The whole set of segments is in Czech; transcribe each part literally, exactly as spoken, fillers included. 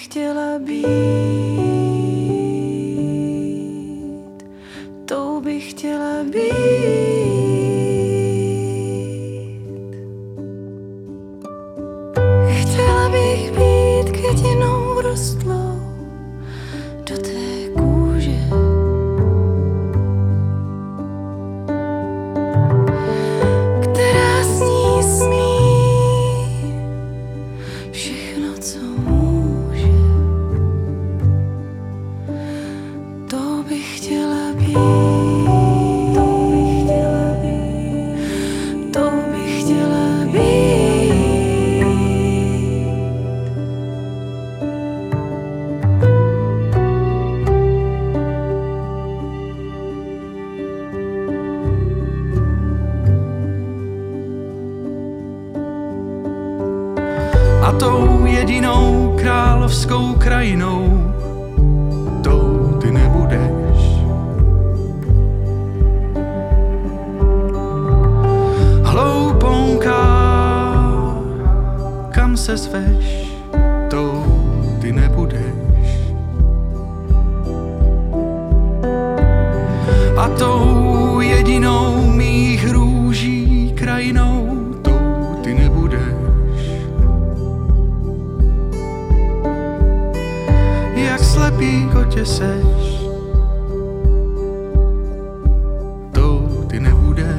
bych chtěla být, tou bych chtěla být. Chtěla bych být květinou vrostlou do té kůže, která s ní smí všechno, co může. To bych chtěla být, to bych chtěla být, to bych chtěla být. A tou jedinou královskou krajinou, tou ty nebudeš. Hlouponka, kam se zveš, tou ty nebudeš. A tou jedinou mých růží krajinou, tou ty nebudeš. Jak slepý kotě seš, tou ty nebudeš.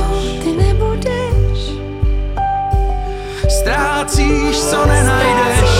Ztrácíš, co nenajdeš.